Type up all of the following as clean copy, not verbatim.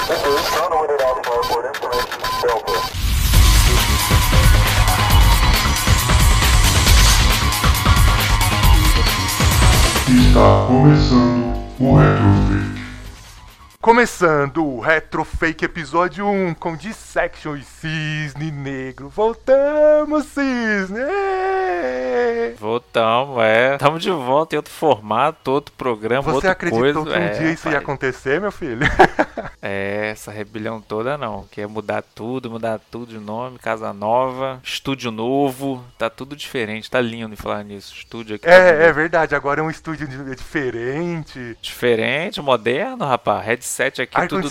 Está começando o Retrofake. Começando o Retrofake episódio 1 com Dissection e Cisne Negro. Voltamos, Cisne! Voltamos, Estamos de volta em outro formato, outro programa, Você outra acreditou coisa. que um dia isso ia acontecer, meu filho? Essa rebelião toda não. Quer mudar tudo de nome, casa nova, estúdio novo, tá tudo diferente, tá lindo em falar nisso. Estúdio aqui. É verdade, agora é um estúdio diferente. Diferente, moderno, rapaz. Headset aqui, tudo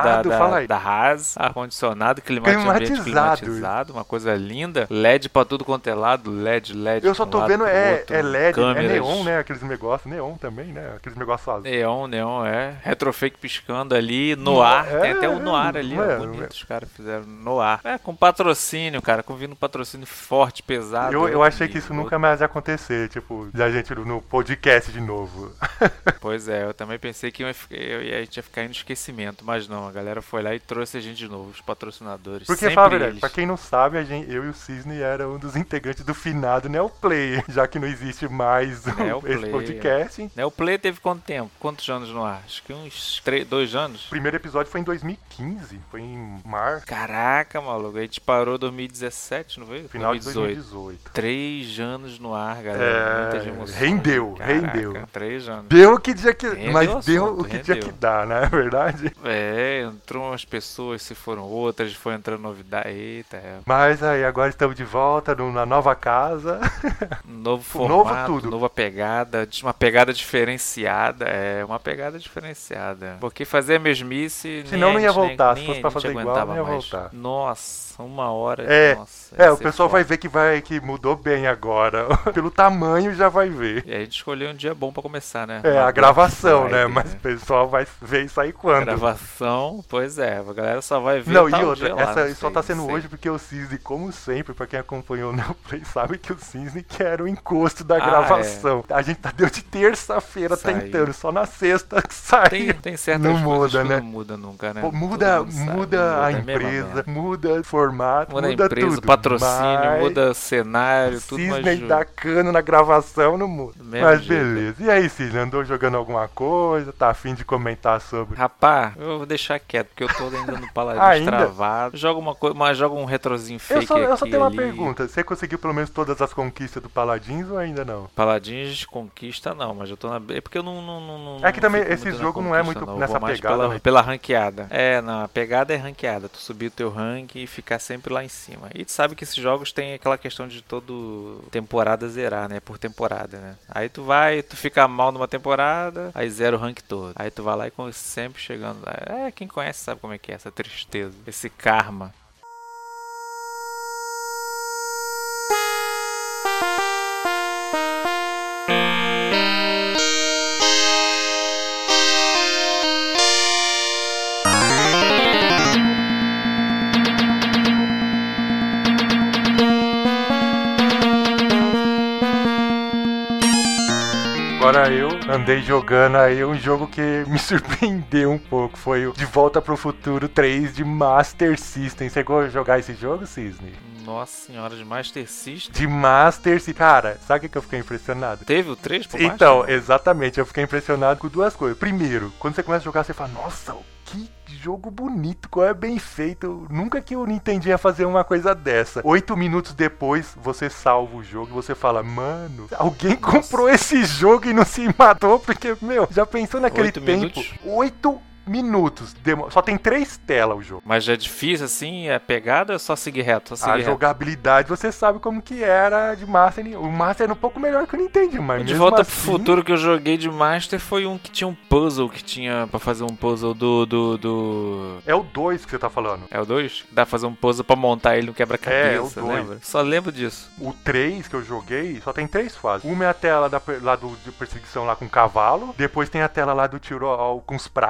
da Haas. Ar-condicionado, climatizado, uma coisa linda. LED pra tudo quanto é lado, LED. Eu só tô vendo, outro, é LED, câmeras. É neon, né? Aqueles negócios, neon também, né? Aqueles negócios azuis. Neon, Retrofake piscando ali, no ar. Tem até o no ar ali, bonito. Os caras fizeram no ar. Com patrocínio, cara, com vindo patrocínio forte, pesado. Eu achei que isso nunca mais ia acontecer, tipo, da gente no podcast de novo. Pois é, eu também pensei que a gente ia ficar em esquecimento, mas não, a galera foi lá e trouxe a gente de novo, os patrocinadores. Porque, fala a verdade, pra quem não sabe, eu e o Cisne eram um dos integrantes do finado Neoplay, já que não existe mais esse podcast. Neoplay teve quanto tempo? Quantos anos no ar? Acho que uns 2 anos. O primeiro episódio foi em 2015, foi em março. Caraca, maluco, a gente parou em 2017, não foi? Final de 2018. 3 anos no ar, galera. Muitas emoções. Rendeu. 3 anos. Deu o que tinha que... tinha que dar, né? É verdade? Entrou umas pessoas, se foram outras, foi entrando novidade. Eita, Mas aí, agora estamos de volta na nova casa. Novo formato, nova pegada, uma pegada diferenciada. Uma pegada diferenciada. Porque fazer a mesmice... Senão não ia voltar, se fosse pra fazer igual, não ia voltar. Nossa, 1 hora. O pessoal vai ver que mudou bem agora. Pelo tamanho já vai ver. E a gente escolheu um dia bom pra começar, né? A gravação, né? Mas o pessoal vai ver isso aí quando? Gravação, pois é. A galera só vai ver não, e outra, essa só tá sendo hoje porque o Cisne, como sempre, pra quem acompanhou o Neoplay, sabe que o Cisne quer o encosto da gravação. A gente deu de terça-feira tentando, só na sexta que sai. Tem certas não muda, né? Não muda nunca, né? Muda a empresa, muda o formato, muda a empresa, tudo. Patrocínio, muda cenário, tudo mais. Cisne dá cano na gravação, não muda. Mas beleza. E aí, Cisne, andou jogando alguma coisa? Tá a fim de comentar sobre? Rapaz, eu vou deixar quieto, porque eu tô ainda no Paladins travado. Joga uma coisa, mas joga um retrozinho fake aqui. Eu só tenho uma pergunta. Você conseguiu pelo menos todas as conquistas do Paladins ou ainda não? Paladins conquista não, mas eu tô na... É porque eu não é que também esse jogo não é muito nessa pegada, pela ranqueada. A pegada é ranqueada. Tu subir o teu rank e ficar sempre lá em cima. E tu sabe que esses jogos tem aquela questão de todo temporada zerar, né? Por temporada, né? Aí tu fica mal numa temporada, aí zera o rank todo. Aí tu vai lá e sempre chegando lá. Quem conhece sabe como é que é essa tristeza, esse karma. Agora eu andei jogando aí um jogo que me surpreendeu um pouco. Foi o De Volta pro Futuro 3 de Master System. Você chegou a jogar esse jogo, Cisne? Nossa senhora, de Master System? De Master System. Cara, sabe o que eu fiquei impressionado? Teve o 3 pro Master? Então, exatamente. Eu fiquei impressionado com duas coisas. Primeiro, quando você começa a jogar, você fala, nossa, que jogo bonito, qual é bem feito. Nunca que o Nintendo ia fazer uma coisa dessa. 8 minutos depois, você salva o jogo e você fala, mano, alguém comprou esse jogo e não se matou, porque, já pensou naquele tempo? 8 minutos. Só tem 3 telas o jogo. Mas já é difícil assim? É pegada ou é só seguir reto? Jogabilidade você sabe como que era de Master. O Master era um pouco melhor que o Nintendo, mas De Volta pro Futuro que eu joguei de Master foi um que tinha um puzzle, que tinha pra fazer um puzzle do... É o 2 que você tá falando. É o 2? Dá pra fazer um puzzle pra montar ele no quebra-cabeça, é o 2. Lembra? Só lembro disso. O 3 que eu joguei só tem 3 fases. Uma é a tela lá de perseguição lá com o cavalo. Depois tem a tela lá do tiro com os pratos.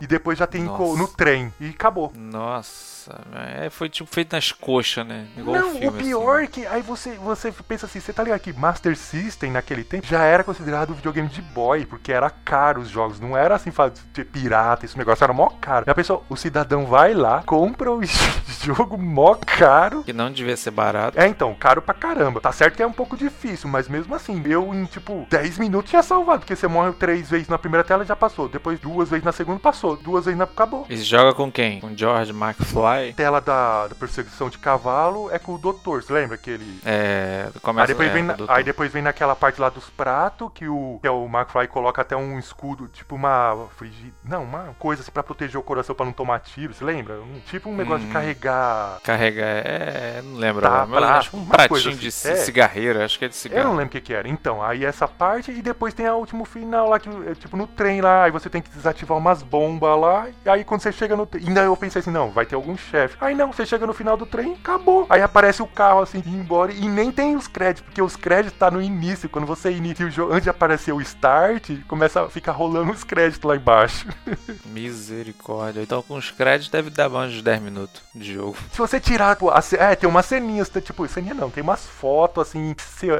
E depois já tem Nossa. no trem. E acabou. Nossa, foi tipo feito nas coxas, né? Igual Não, o filme, o pior assim. é que aí você pensa assim, você tá ligado que Master System naquele tempo já era considerado um videogame de boy, porque era caro os jogos, não era assim de pirata, esse negócio era mó caro. E a pessoa, o cidadão vai lá, compra o jogo mó caro. Que não devia ser barato. Então, caro pra caramba. Tá certo que é um pouco difícil, mas mesmo assim, eu em tipo 10 minutos tinha salvado, porque você morre 3 vezes na primeira tela já passou, depois 2 vezes na segunda passou, 2 vezes acabou. E joga com quem? Com George McFly? Tela da perseguição de cavalo é com o doutor, você lembra que ele... Começa Aí depois vem naquela parte lá dos pratos, que o McFly coloca até um escudo, tipo uma coisa assim pra proteger o coração pra não tomar tiro, você lembra? Tipo um negócio de carregar... não lembro Tá, agora, mas acho que um uma coisa pratinho de assim. cigarreiro, acho que é de cigarro. Eu não lembro o que era. Então, aí essa parte e depois tem a último final lá, que é tipo no trem lá, aí você tem que desativar umas bombas lá, e aí quando você chega no trem, ainda eu pensei assim, não, vai ter algum chefe. Aí não, você chega no final do trem, acabou. Aí aparece o carro assim, indo embora, e nem tem os créditos, porque os créditos tá no início, quando você inicia o jogo, antes de aparecer o start, começa a ficar rolando os créditos lá embaixo. Misericórdia. Então com os créditos deve dar mais de 10 minutos de jogo. Se você tirar, tem umas ceninhas, tipo, ceninha não, tem umas fotos assim,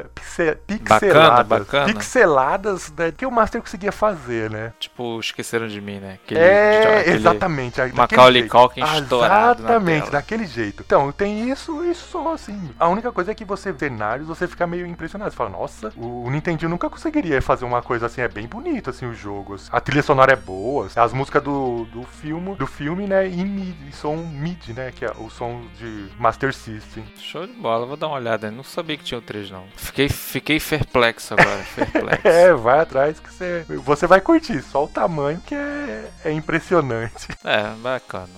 pixeladas. Bacana. Pixeladas, né, que o Master conseguia fazer, né? Tipo, Esqueceram de Mim, né? Exatamente. Macaulay Culkin estourado Exatamente, na tela. daquele jeito. Então, tem isso e só, assim. A única coisa é que você vê cenários, você fica meio impressionado. Você fala, nossa, o Nintendo nunca conseguiria fazer uma coisa assim, é bem bonito, assim, os jogos. A trilha sonora é boa, as músicas do filme, né, em som MIDI, né, que é o som de Master System. Show de bola, vou dar uma olhada. Não sabia que tinha o 3, não. Fiquei perplexo agora, perplexo. Vai atrás que você vai curtir, só o tamanho que é impressionante. Bacana.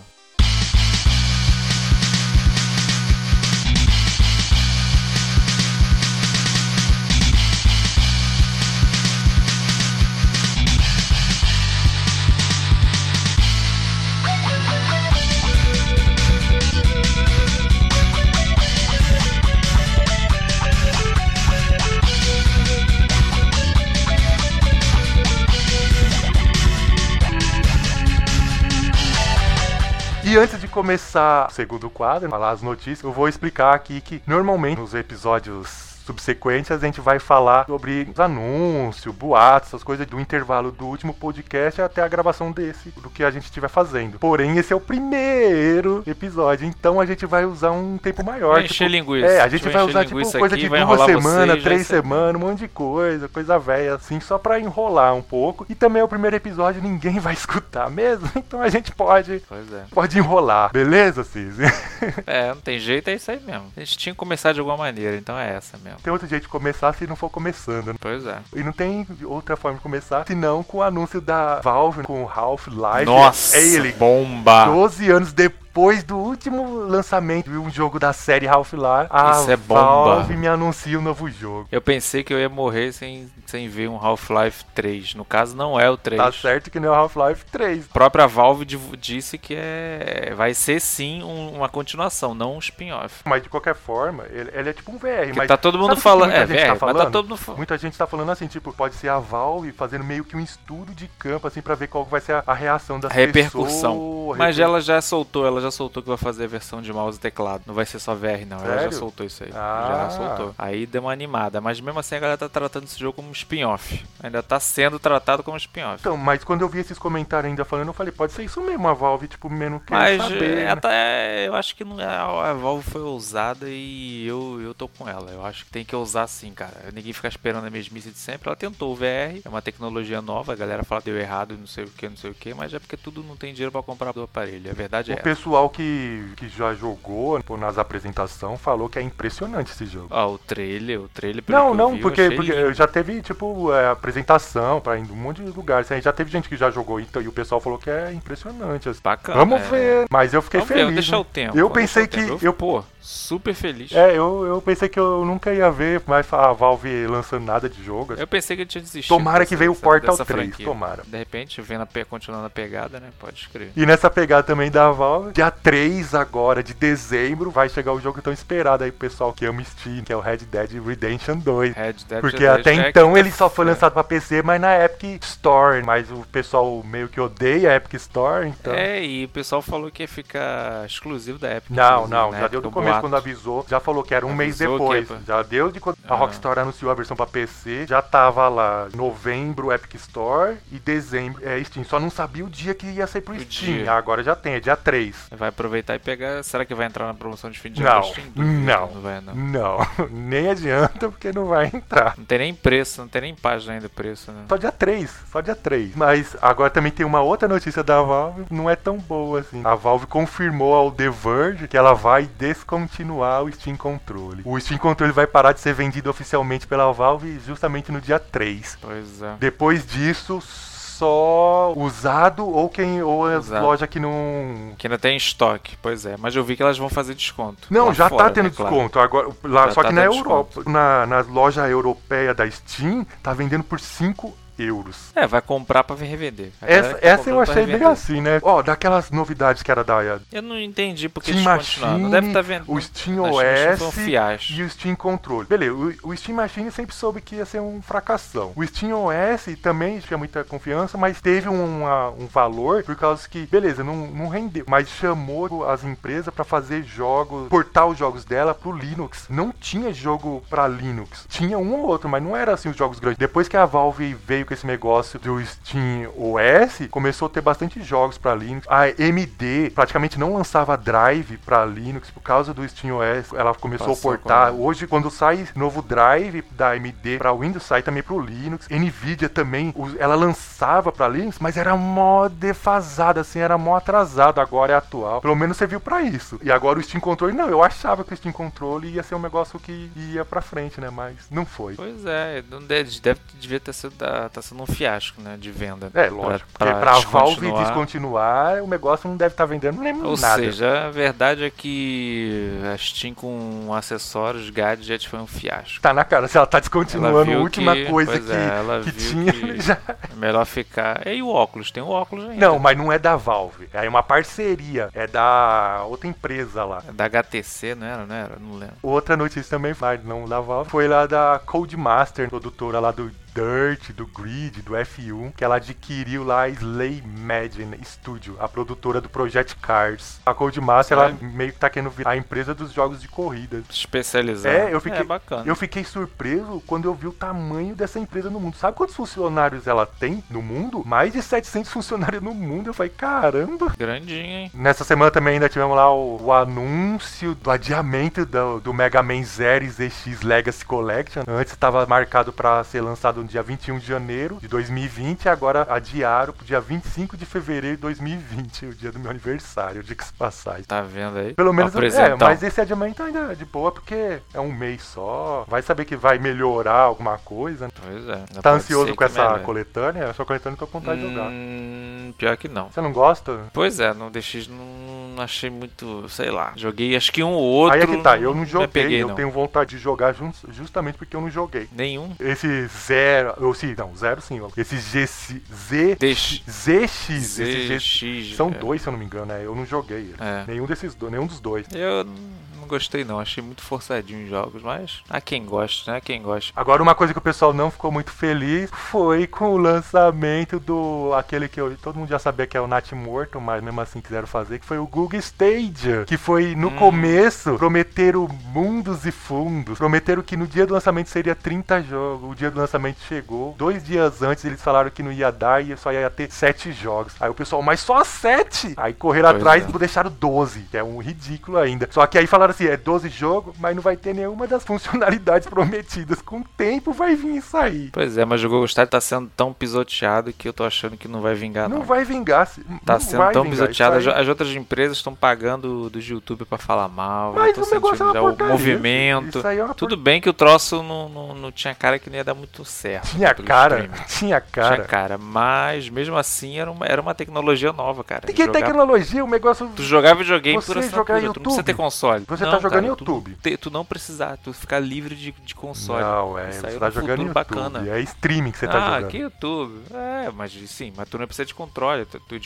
E antes de começar o segundo quadro, falar as notícias, eu vou explicar aqui que normalmente nos episódios subsequentes a gente vai falar sobre os anúncios, boatos, essas coisas do intervalo do último podcast até a gravação do que a gente estiver fazendo. Porém, esse é o primeiro episódio, então a gente vai usar um tempo maior. Vai encher linguiça. A gente vai usar tipo coisa aqui, de vai 2 semanas, 3 vocês, semanas, um monte de coisa velha assim, só pra enrolar um pouco. E também é o primeiro episódio, ninguém vai escutar mesmo, então a gente pode enrolar, beleza, Cis? Não tem jeito, é isso aí mesmo. A gente tinha que começar de alguma maneira, então é essa mesmo. Tem outro jeito de começar se não for começando, né? Pois é. E não tem outra forma de começar senão com o anúncio da Valve com o Half-Life. Nossa, ele, bomba! 12 anos depois do último lançamento de um jogo da série Half-Life, a Valve me anuncia um novo jogo. Eu pensei que eu ia morrer sem ver um Half-Life 3. No caso, não é o 3. Tá certo que não é o Half-Life 3. A própria Valve disse que vai ser sim uma continuação, não um spin-off. Mas de qualquer forma, ele é tipo um VR. Porque mas tá todo mundo falando. VR, muita gente tá falando assim, tipo, pode ser a Valve fazendo meio que um estudo de campo, assim, pra ver qual vai ser a reação das repercussão. Mas ela já soltou que vai fazer a versão de mouse e teclado. Não vai ser só VR, não. Sério? Ela já soltou isso aí. Já soltou. Aí deu uma animada. Mas mesmo assim a galera tá tratando esse jogo como um spin-off. Ainda tá sendo tratado como spin-off. Então, mas quando eu vi esses comentários ainda falando, eu falei, pode ser isso mesmo, a Valve, tipo, menos quer saber. Mas eu acho que não é, a Valve foi ousada e eu tô com ela. Eu acho que tem que ousar sim, cara. Ninguém fica esperando a mesmice de sempre. Ela tentou o VR, é uma tecnologia nova, a galera fala que deu errado e não sei o que, mas é porque tudo não tem dinheiro pra comprar do aparelho. A verdade é essa. O pessoal que já jogou nas apresentações falou que é impressionante esse jogo. O trailer porque já teve, tipo, apresentação pra ir em um monte de lugares. Já teve gente que já jogou e o pessoal falou que é impressionante. Assim. Bacana. Vamos ver. Mas eu fiquei feliz. Deixa o tempo. Eu pensei que... super feliz. Eu pensei que eu nunca ia ver mais a Valve lançando nada de jogo. Eu pensei que ele tinha desistido. Tomara que veio o Portal 3, franquia. tomara. De repente, continuando a pegada, né? Pode escrever. E nessa pegada também da Valve, dia 3 agora de dezembro, vai chegar o jogo tão esperado aí pro pessoal que ama Steam, que é o Red Dead Redemption 2. Porque até então ele só foi lançado pra PC, mas na Epic Store. Mas o pessoal meio que odeia a Epic Store, então... E o pessoal falou que ia ficar exclusivo da Epic. Não, já deu do começo quando avisou. Já falou que era um mês depois. Já deu de quando a Rockstar anunciou a versão pra PC. Já tava lá novembro Epic Store e dezembro Steam. Só não sabia o dia que ia ser pro Steam. Agora já tem, é dia 3. Vai aproveitar e pegar. Será que vai entrar na promoção de fim de ano? Não, nem adianta porque não vai entrar. Não tem nem preço, não tem nem página ainda do preço, né? Só dia 3. Mas agora também tem uma outra notícia da Valve, não é tão boa assim. A Valve confirmou ao The Verge que ela vai descontinuar o Steam Control. O Steam Control vai parar de ser vendido oficialmente pela Valve justamente no dia 3. Pois é. Depois disso, só usado ou as lojas que não... Que ainda tem estoque, pois é. Mas eu vi que elas vão fazer desconto. Não, já fora, tá tendo desconto. Agora, lá, só que na Europa, desconto. na loja europeia da Steam, tá vendendo por 5 euros. Vai comprar pra revender. Essa eu achei bem assim, né? Daquelas novidades que era da... Eu não entendi porque Steam Machine, não deve estar vendo. O Steam OS e o Steam Control. Beleza, o Steam Machine sempre soube que ia ser um fracassão. O Steam OS também tinha muita confiança, mas teve um valor por causa que, beleza, não rendeu, mas chamou as empresas pra fazer jogos, portar os jogos dela pro Linux. Não tinha jogo pra Linux. Tinha um ou outro, mas não era assim os jogos grandes. Depois que a Valve veio com esse negócio do Steam OS, começou a ter bastante jogos para Linux. A AMD praticamente não lançava drive para Linux por causa do Steam OS. Ela começou a portar. Hoje, quando sai novo drive da AMD para Windows, sai também para o Linux. Nvidia também, ela lançava para Linux, mas era mó defasada, assim, era mó atrasado. Agora é atual. Pelo menos serviu para isso. E agora o Steam Control, não, eu achava que o Steam Control ia ser um negócio que ia para frente, né? Mas não foi. Pois é, devia ter sido tá sendo um fiasco, né, de venda. Lógico. Porque pra Valve descontinuar, o negócio não deve estar vendendo nem nada. Ou seja, a verdade é que a Steam com acessórios, gadgets, foi um fiasco. Tá na cara, se ela tá descontinuando a última coisa que tinha, já... É melhor ficar... E o óculos? Tem o óculos ainda. Não, mas não é da Valve. É uma parceria. É da outra empresa lá. É da HTC, não era? Não lembro. Outra notícia também, mas não da Valve, foi lá da Codemaster, produtora lá do Dirt, do Grid, do F1, que ela adquiriu lá a Slaymadin Studio, a produtora do Project Cars. A Codemaster, ela meio que tá querendo virar a empresa dos jogos de corrida. Especializada. Bacana. Eu fiquei surpreso quando eu vi o tamanho dessa empresa no mundo. Sabe quantos funcionários ela tem no mundo? Mais de 700 funcionários no mundo. Eu falei, caramba. Grandinho, hein? Nessa semana também ainda tivemos lá o anúncio do adiamento do Mega Man Zero ZX Legacy Collection. Antes estava marcado para ser lançado no dia 21 de janeiro de 2020, agora adiaram pro dia 25 de fevereiro de 2020, o dia do meu aniversário, de que se passagem. Tá vendo aí? Pelo menos mas esse adiamento ainda é de boa, porque é um mês só. Vai saber que vai melhorar alguma coisa. Pois é. Tá ansioso com essa coletânea? Essa coletânea eu tô com vontade de jogar. Pior que não. Você não gosta? Pois é, não achei muito, sei lá. Joguei acho que um ou outro. Aí é que tá, eu não joguei, peguei, eu tenho vontade de jogar justamente porque eu não joguei. Nenhum? Esse Zero, Zero sim, esse ZX, são dois, se eu não me engano, né? Eu não joguei. Nenhum dos dois. Eu não gostei não, achei muito forçadinho os jogos, mas há quem gosta, né? Quem gosta. Agora, uma coisa que o pessoal não ficou muito feliz foi com o lançamento aquele que todo mundo já sabia que é o Nat Morton, mas mesmo assim quiseram fazer, que foi o Google Stadia, que foi no começo, prometeram mundos e fundos, prometeram que no dia do lançamento seria 30 jogos, o dia do lançamento chegou, 2 dias antes eles falaram que não ia dar e só ia ter 7 jogos. Aí o pessoal, mas só 7? Aí correram atrás e deixaram 12, que é um ridículo ainda. Só que aí falaram assim, é 12 jogos, mas não vai ter nenhuma das funcionalidades prometidas. Com o tempo vai vir isso aí. Pois é, mas o Google Stadia tá sendo tão pisoteado que eu tô achando que não vai vingar, não. Não vai vingar. Tá sendo tão pisoteado. As outras empresas estão pagando dos YouTube pra falar mal. Mas o negócio é uma porcaria. O movimento. Tudo bem que o troço não tinha cara que nem ia dar muito certo. Tinha cara, mas mesmo assim era uma tecnologia nova, cara. Tem que tecnologia, o negócio... Tu jogava videogame por assinatura, tu não precisa ter console. Você tá jogando cara, YouTube. Tu não precisar, tu ficar livre de console. Não, Isso você aí tá no jogando futuro YouTube. bacana. É streaming que você tá jogando. Que YouTube. Mas tu não precisa de controle,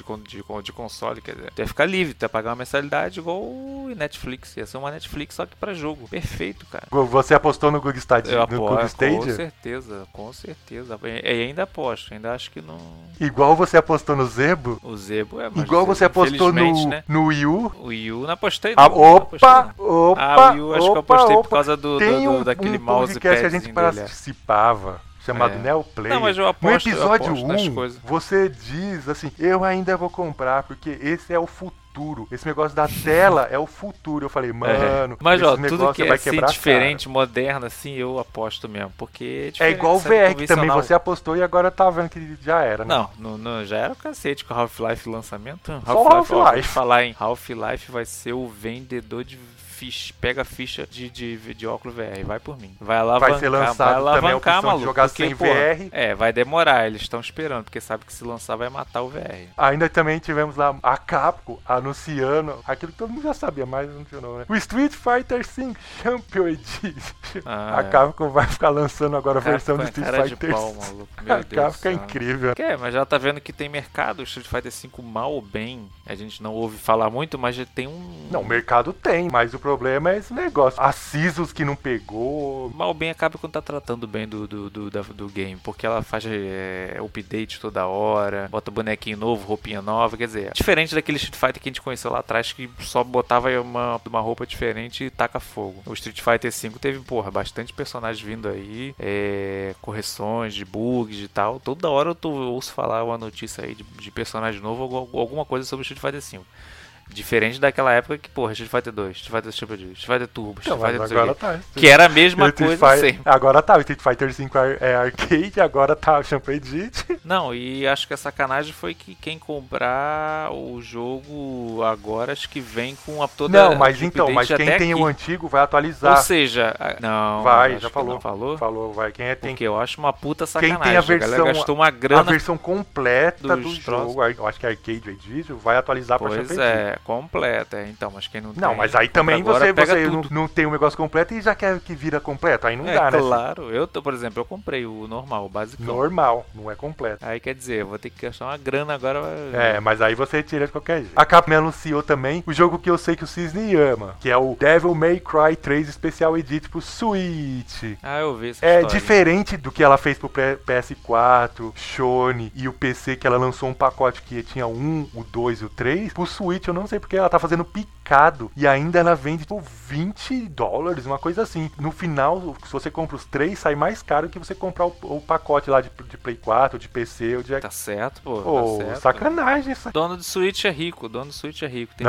de console, quer dizer. Tu ia ficar livre, tu ia pagar uma mensalidade igual o Netflix. Ia ser uma Netflix só que pra jogo. Perfeito, cara. Você apostou no Google Stadia? Eu No Google aposto, Stadia? com certeza. E ainda aposto, ainda acho que não... Igual você apostou no Zebo? O Zebo mas Igual você apostou né? no Wii U? O Wii U não apostei Ah, não. Não apostei, não. opa! O Wii U acho que eu apostei por causa daquele mouse podcast que a gente dele. participava, chamado Neoplay. Não, mas eu No aposto, episódio nas 1, coisas. você diz assim, eu ainda vou comprar, porque esse é o futuro. Esse negócio da tela é o futuro. Eu falei, mano, mas esse tudo negócio que é vai assim, quebrar a diferente, moderno, assim, eu aposto mesmo. Porque é igual o VR, que também você apostou e agora tá vendo que já era, né? Não, já era o cacete com o Half-Life lançamento. Half-Life. Falar em Half-Life vai ser o vendedor de ficha, pega a ficha de óculos VR, vai por mim. Vai alavancar, vai ser lançado também a opção maluco, de jogar porque, sem VR. Vai demorar, eles estão esperando, porque sabe que se lançar vai matar o VR. Ainda também tivemos lá a Capcom anunciando aquilo que todo mundo já sabia, mas não tinha não, né? O Street Fighter V Champion Edition. A Capcom vai ficar lançando agora a versão do Street Fighter V. A Capcom é incrível. Mas já tá vendo que tem mercado, o Street Fighter V mal ou bem, a gente não ouve falar muito, mas já tem um... Não, o mercado tem, mas o problema é esse negócio. A Sisus que não pegou. Mal bem acaba quando tá tratando bem do game, porque ela faz update toda hora, bota bonequinho novo, roupinha nova, quer dizer, diferente daquele Street Fighter que a gente conheceu lá atrás, que só botava uma roupa diferente e taca fogo. O Street Fighter V teve, bastante personagens vindo aí, correções de bugs e tal. Toda hora eu ouço falar uma notícia aí de personagem novo ou alguma coisa sobre o Street Fighter V. Diferente daquela época que, Street Fighter 2, Street Fighter Super, Street Fighter Turbo, Street Fighter agora tá. Que era a mesma coisa sempre. Agora tá, o Street Fighter 5 é arcade, agora tá o Champion Edition. Não, e acho que a sacanagem foi que quem comprar o jogo agora, acho que vem com toda... Não, mas quem tem o antigo vai atualizar. Ou seja, não... Vai, já falou. Não falou? Falou, vai. Quem tem... Porque eu acho uma puta sacanagem. Quem tem a versão... gastou uma grana... A versão completa do jogo, eu acho que é Arcade Edition, vai atualizar pra Champion Edition. Completa, então, mas quem não tem... Não, mas aí também você tudo. não tem o negócio completo e já quer que vira completo, aí não dá, né? Claro, por exemplo, eu comprei o normal, o básico. Normal, não é completo. Aí quer dizer, eu vou ter que gastar uma grana agora. Mas aí você tira de qualquer jeito. A Capcom anunciou também o jogo que eu sei que o Cisne ama, que é o Devil May Cry 3 Special Edition pro Switch. Eu vi essa história. Diferente do que ela fez pro PS4, Sony e o PC, que ela lançou um pacote que tinha o 2 e o 3. Pro Switch, eu não sei porque ela tá fazendo picado e ainda ela vende por $20, uma coisa assim. No final, se você compra os 3, sai mais caro que você comprar o pacote lá de Play 4, de PC ou de... Tá certo, tá certo. Sacanagem isso. Dono do Switch é rico, Tem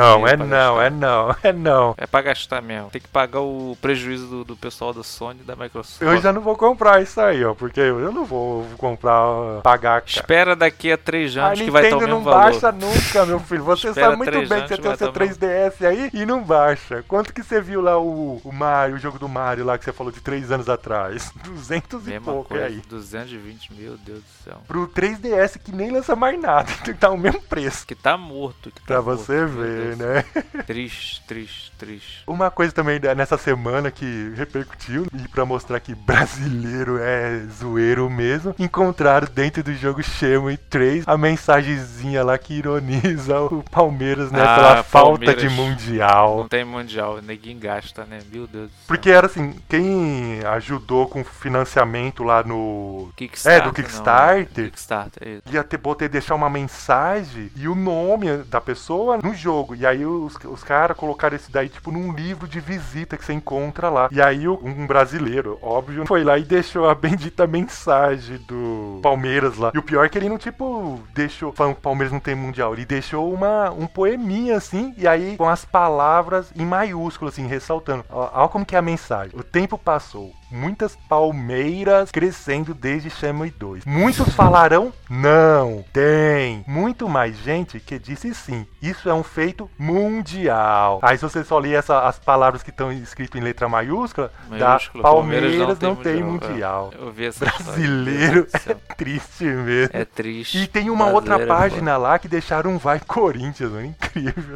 não. É pra gastar mesmo. Tem que pagar o prejuízo do pessoal da Sony e da Microsoft. Eu já não vou comprar isso aí, porque eu não vou comprar, pagar... Cara. Espera daqui a 3 anos que vai estar o mesmo não valor. Baixa nunca, meu filho. Você sabe muito bem que você tem o seu 3DS aí e não baixa. Quanto que você viu lá o Mario, o jogo do Mario lá que você falou de 3 anos atrás? 200 e pouco, coisa, aí. 220, meu Deus do céu. Pro 3DS que nem lança mais nada, tem que tá o mesmo preço. Que tá morto. Pra você ver, né? Triste. Uma coisa também nessa semana que repercutiu, e pra mostrar que brasileiro é zoeiro mesmo, encontraram dentro do jogo Shenmue 3 a mensagenzinha lá que ironiza o Palmeiras, né? Pela falta de mundial. Não tem mundial, ninguém gasta, né? Meu Deus do céu. Porque era assim, quem ajudou com financiamento lá no... Kickstarter. Do Kickstarter. Kickstarter, ia poder deixar uma mensagem e o nome da pessoa no jogo. E aí os caras colocaram isso daí tipo num livro de visita que você encontra lá. E aí um brasileiro, óbvio, foi lá e deixou a bendita mensagem do Palmeiras lá. E o pior é que ele não deixou falando que o Palmeiras não tem mundial. Ele deixou um poeminha assim, e aí com as palavras em maiúsculo assim, ressaltando. Olha como que é a mensagem. O tempo passou. muitas palmeiras crescendo desde Shenmue 2. Muitos falarão não, tem muito mais gente que disse sim. Isso é um feito mundial. Aí se você só ler as palavras que estão escritas em letra maiúscula, da Palmeiras não tem mundial. Eu vi essa brasileiro é triste mesmo. É triste. E tem uma outra página lá que deixaram um Vai Corinthians, mano, incrível.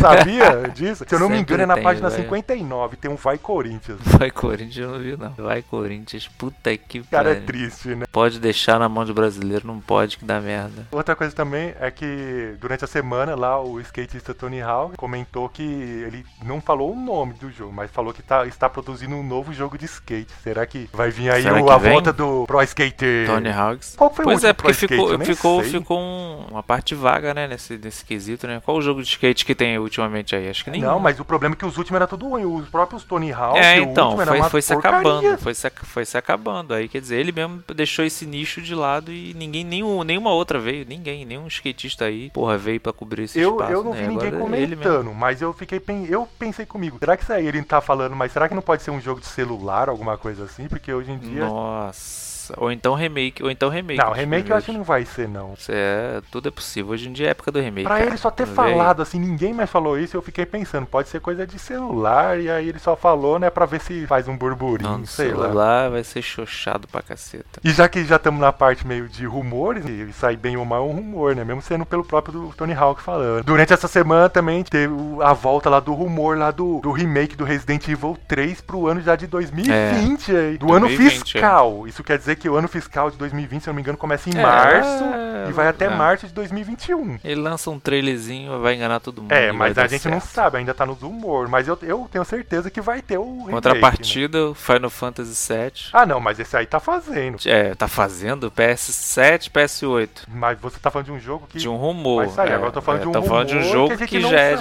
Sabia disso? Se eu não me engano, é na página 59, tem um Vai Corinthians. Vai Corinthians, eu não vi não. Vai Corinthians, puta que pariu. Cara, é triste, né? Pode deixar na mão do brasileiro, não pode, que dá merda. Outra coisa também é que durante a semana lá o skatista Tony Hawk comentou que ele não falou o nome do jogo, mas falou que está produzindo um novo jogo de skate. Será que vai vir aí a volta do Pro Skater? Tony Hawks. Qual foi o último porque ficou uma parte vaga, né, nesse quesito, né? Qual o jogo de skate que tem ultimamente aí? Acho que nenhum. Não, mas o problema é que os últimos eram tudo ruim. Os próprios Tony Hawk, então, foi se porcaria. foi se acabando. Aí, quer dizer, ele mesmo deixou esse nicho de lado e ninguém, nenhuma outra veio. Nenhum skatista aí, porra, veio pra cobrir esse espaço. Eu não vi ninguém comentando, mas eu pensei comigo, será que isso aí ele tá falando, mas será que não pode ser um jogo de celular, alguma coisa assim? Porque hoje em dia... Nossa... Ou então remake. Não, remake eu acho que não vai ser, não. Tudo é possível. Hoje em dia é época do remake. Pra ele só ter falado, assim, ninguém mais falou isso, eu fiquei pensando, pode ser coisa de celular, e aí ele só falou, né, pra ver se faz um burburinho, sei lá. Celular vai ser xoxado pra caceta. E já que já estamos na parte meio de rumores, e sai bem ou mal um rumor, né, mesmo sendo pelo próprio do Tony Hawk falando. Durante essa semana também teve a volta lá do rumor lá do remake do Resident Evil 3 pro ano já de 2020, aí, do 2020, ano fiscal. Isso quer dizer que o ano fiscal de 2020, se eu não me engano, começa em março e vai até março de 2021. Ele lança um trailerzinho, vai enganar todo mundo. Mas a gente não sabe, ainda tá nos rumores. Mas eu tenho certeza que vai ter o remake. Contrapartida, né? Final Fantasy VII. Ah, não, mas esse aí tá fazendo. Tá fazendo PS7, PS8. Mas você tá falando de um jogo que... De um rumor. Vai sair. Agora eu tô falando de um rumor. Tô falando de um jogo que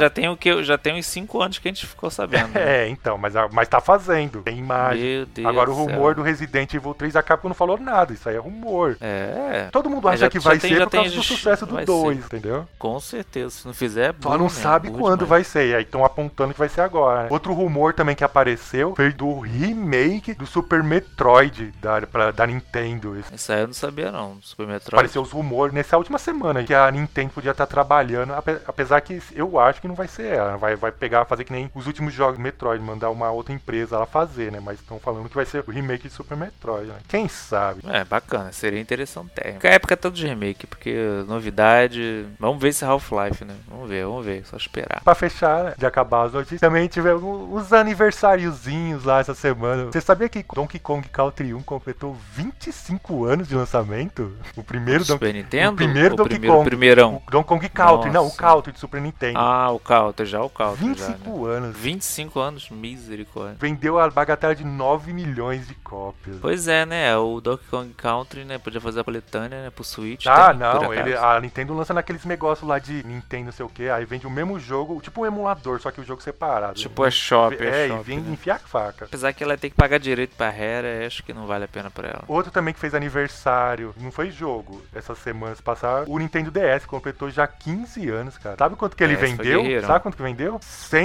já tem uns 5 anos que a gente ficou sabendo. Né? Então, mas tá fazendo. Tem imagem. Meu Deus. Agora o rumor do Resident Evil 3, a Capcom não falou nada. Isso aí é rumor. Todo mundo acha que vai ser por causa do sucesso do 2, entendeu? Com certeza. Se não fizer, só não sabe quando vai ser. Aí estão apontando que vai ser agora. Né? Outro rumor também que apareceu foi do remake do Super Metroid da Nintendo. Isso aí eu não sabia, não. Super Metroid. Apareceu os rumores nessa última semana que a Nintendo podia estar trabalhando, apesar que eu acho que não vai ser ela. Vai fazer que nem os últimos jogos Metroid, mandar uma outra empresa lá fazer, né? Mas estão falando que vai ser o remake de Super Metroid. Né? Quem sabe? Bacana. Seria interessante ter. A época é toda de remake, porque novidade... Vamos ver esse Half-Life, né? Vamos ver. Só esperar. Pra fechar, né, de acabar as notícias, também tivemos os aniversáriozinhos lá essa semana. Você sabia que Donkey Kong Country 1 completou 25 anos de lançamento? O primeiro Super Nintendo? O primeiro Donkey Kong. Primeirão. O Donkey Kong Country. Não, o Country de Super Nintendo. Ah, o Country, já o Country. 25 anos. 25 anos, misericórdia. Vendeu a bagatela de 9 milhões de cópias. Pois é, né? O Donkey Kong Country, né? Podia fazer a coletânea, né? Pro Switch. Não. A Nintendo lança naqueles negócios lá de Nintendo, não sei o que. Aí vende o mesmo jogo, tipo um emulador, só que o jogo separado. Tipo é shop. E vem enfiar a faca. Apesar que ela tem que pagar direito pra Rare, acho que não vale a pena pra ela. Outro também que fez aniversário, não foi jogo, essas semanas passadas, o Nintendo DS completou já 15 anos, cara. Sabe quanto que ele vendeu? Sabe quanto que vendeu?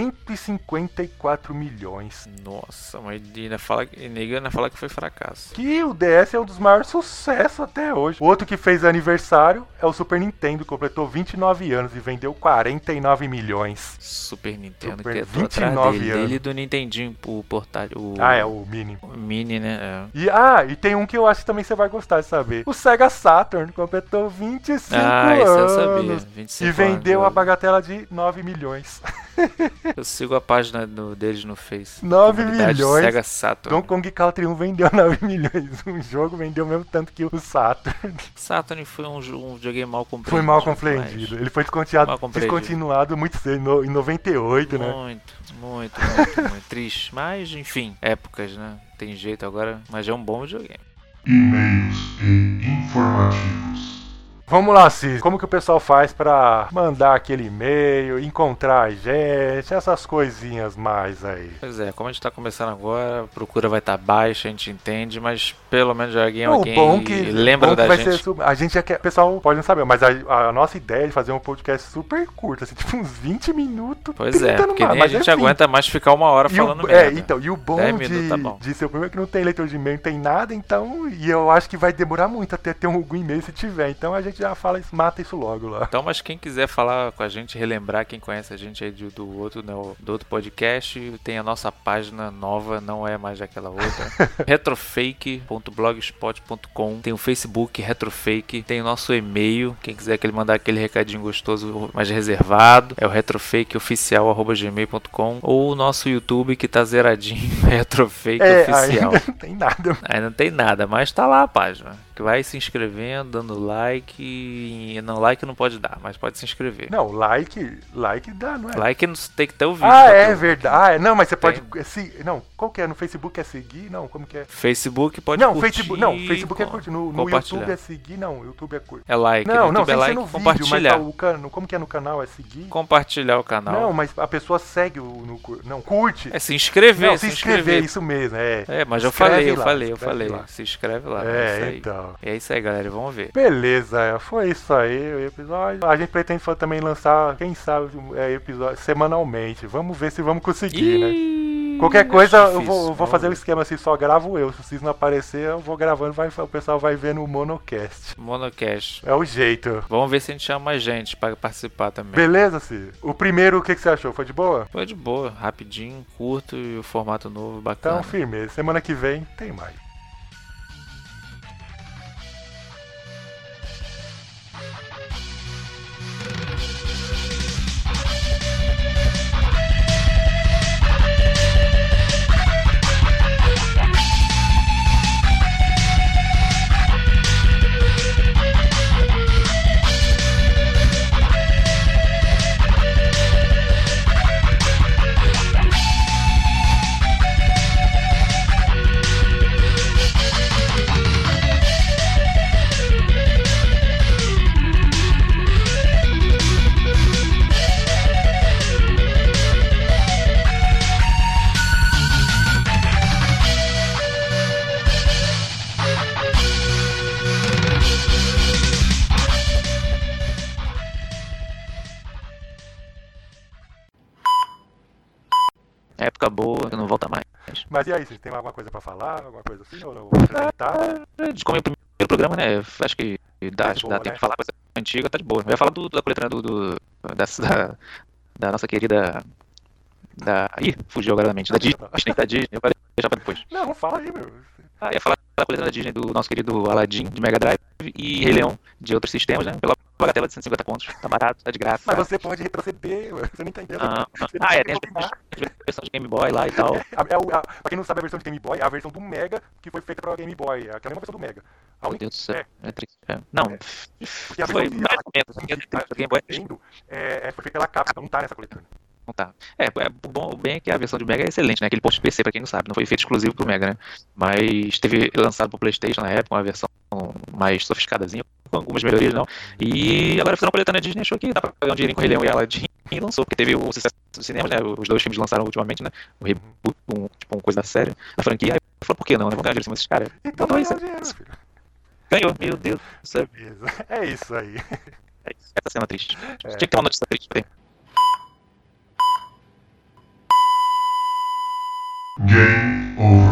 154 milhões. Nossa, mas ainda fala que foi fracasso. Que o DS é um dos maiores sucessos até hoje. Outro que fez aniversário é o Super Nintendo, completou 29 anos e vendeu 49 milhões. Super Nintendo, que é 29 dele e do Nintendinho, o portátil. O Mini. O Mini, né? E tem um que eu acho que também você vai gostar de saber. O Sega Saturn completou 25 anos. Esse eu sabia. 25 e vendeu a bagatela de 9 milhões. Eu sigo a página deles no Face. 9 milhões. Sega Saturn. Donkey Kong Country 1 vendeu 9 milhões. Um jogo vendeu o mesmo tanto que o Saturn. Saturn foi um videogame mal compreendido. Foi mal compreendido. Ele foi descontinuado muito cedo, em 98, né? Muito triste. Mas, enfim, épocas, né? Tem jeito agora, mas é um bom videogame. E-mails e informativos. Vamos lá, Cis. Como que o pessoal faz pra mandar aquele e-mail, encontrar a gente, essas coisinhas mais aí? Pois é, como a gente tá começando agora, a procura vai estar baixa, a gente entende, mas pelo menos alguém lembra da gente. A gente já quer. O pessoal pode não saber, mas a nossa ideia é de fazer um podcast super curto, assim, tipo uns 20 minutos. Pois é, porque nem a gente aguenta mais ficar uma hora falando merda. Então, e o bom de ser o primeiro que não tem leitor de e-mail, não tem nada, então, e eu acho que vai demorar muito até ter algum e-mail se tiver, então a gente já fala isso, mata isso logo lá. Então, mas quem quiser falar com a gente, relembrar quem conhece a gente aí do outro podcast, tem a nossa página nova, não é mais aquela outra, retrofake.blogspot.com, tem o Facebook Retrofake, tem o nosso e-mail, quem quiser que ele mandar aquele recadinho gostoso mais reservado, é o retrofakeoficial@gmail.com, ou o nosso YouTube que tá zeradinho, Retrofake Oficial. Ainda não tem nada. Ainda não tem nada, mas tá lá a página. Que vai se inscrevendo, dando like. Não, like não pode dar, mas pode se inscrever. Não, like dá, não é? Like tem que ter o vídeo. É verdade. Não, mas você pode. Não, qual que é? No Facebook é seguir? Não, como que é? Facebook pode curtir. Facebook é curtir. No YouTube é seguir, não. YouTube é curtir. É like. Não, YouTube é like, no vídeo, compartilhar. Mas como que é no canal? É seguir? Compartilhar o canal. Não, mas a pessoa segue não, curte. É se inscrever. Não, se inscrever, isso mesmo. Mas eu falei. Se inscreve lá. Então. É isso aí, galera. Vamos ver. Beleza, foi isso aí o episódio. A gente pretende também lançar, quem sabe, episódio semanalmente. Vamos ver se vamos conseguir, né? Qualquer coisa, difícil, eu vou fazer o esquema assim, só gravo eu. Se vocês não aparecer, eu vou gravando, o pessoal vai ver no Monocast. É o jeito. Vamos ver se a gente chama mais gente pra participar também. Beleza, Cid? O primeiro, o que você achou? Foi de boa? Foi de boa, rapidinho, curto e o formato novo, bacana. Então, firmeza. Semana que vem tem mais. Época boa, não volta mais. Mas e aí, vocês tem alguma coisa pra falar? Alguma coisa assim ou não? De como é o primeiro programa, né? Acho que dá tempo de falar coisa antiga, tá de boa. Eu ia falar da coletânea da nossa querida. Ih, fugiu agora da mente. Da Disney, eu falei já pra depois. Não, fala aí, meu. Ia falar da coletânea da Disney do nosso querido Aladdin de Mega Drive e Rei Leão de outros sistemas, né? Pela bagatela de 150 contos. Tá barato, tá de graça. Mas você pode retroceder, você não entendeu. Tem a versão de Game Boy lá e tal. Pra quem não sabe, a versão de Game Boy é a versão do Mega que foi feita pra Game Boy. É aquela mesma versão do Mega. Meu Deus do céu. Não. Porque a versão do Game Boy foi feita pela Capcom, não tá nessa coletânea. Não tá. O bem é que a versão de Mega é excelente, né? Aquele post PC, pra quem não sabe, não foi feito exclusivo pro Mega, né? Mas teve lançado pro PlayStation na época, uma versão mais sofisticadazinha, com algumas melhorias, não. E agora fizeram uma coletânea Disney, achou que dá pra pegar um dinheirinho com o Rei Leão e Aladdin e lançou, porque teve o sucesso dos cinemas, né? Os dois filmes lançaram ultimamente, né? O reboot, uma coisa da série, da franquia. Aí eu falei, por que não, né? Vamos ganhar dinheiro em cima desses caras. Então é isso. Ganhou, meu Deus do céu. É isso aí. Essa cena triste. Tinha que ter uma notícia triste pra ter. Game over.